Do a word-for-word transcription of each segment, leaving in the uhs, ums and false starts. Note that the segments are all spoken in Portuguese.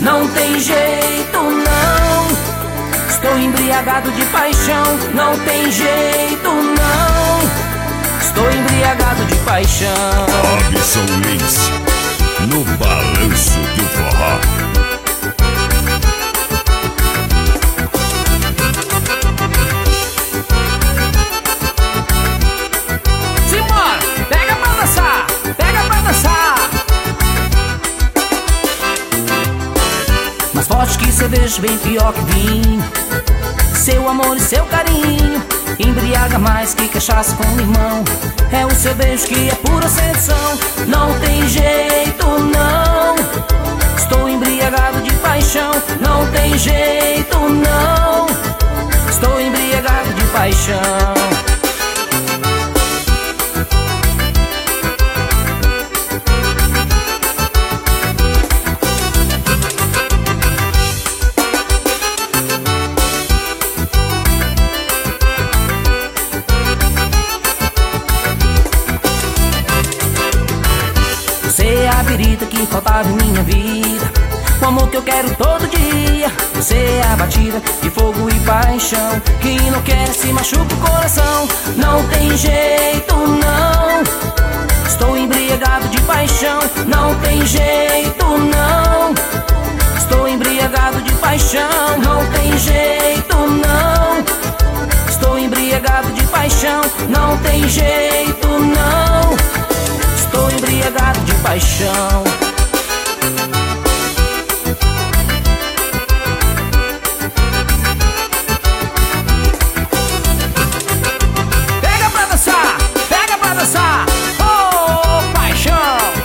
não tem jeito não. Estou embriagado de paixão, não tem jeito não. Estou embriagado de paixão. Robson Lins, no balanço do forró. Simbora, pega pra dançar, pega pra dançar. Mais forte que cerveja, bem pior que vinho. Seu amor e seu carinho embriaga mais que cachaça com limão. É o seu beijo que é pura sedução. Não tem jeito não. Estou embriagado de paixão. Não tem jeito não. Estou embriagado de paixão. Você é a birita que faltava em minha vida, o amor que eu quero todo dia. Você é a batida de fogo e paixão que enlouquece e machuca o coração. Não tem jeito não. Estou embriagado de paixão. Não tem jeito não. Estou embriagado de paixão. Não tem jeito não. Estou embriagado de paixão. Não tem jeito não. Estou embriagado de paixão. Pega pra dançar, pega pra dançar. Oh, paixão.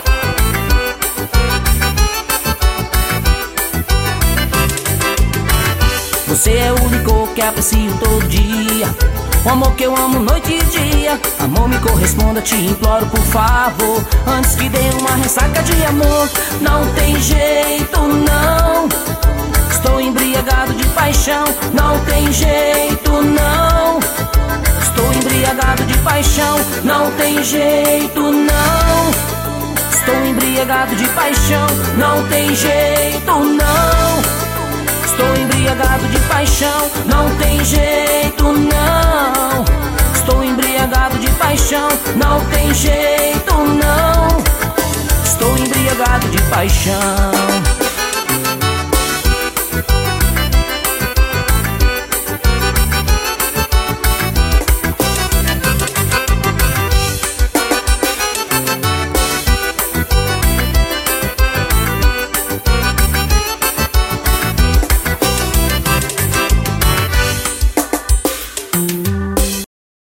Você é o licor que aprecio todo dia, o amor que eu amo noite e dia. Amor, me corresponda, te imploro por favor, antes que dê uma ressaca de amor. Não tem jeito não. Estou embriagado de paixão. Não tem jeito não. Estou embriagado de paixão. Não tem jeito não. Estou embriagado de paixão. Não tem jeito não. Estou embriagado de paixão. Não tem jeito não. Estou embriagado de paixão. Não tem jeito não. Estou embriagado de paixão.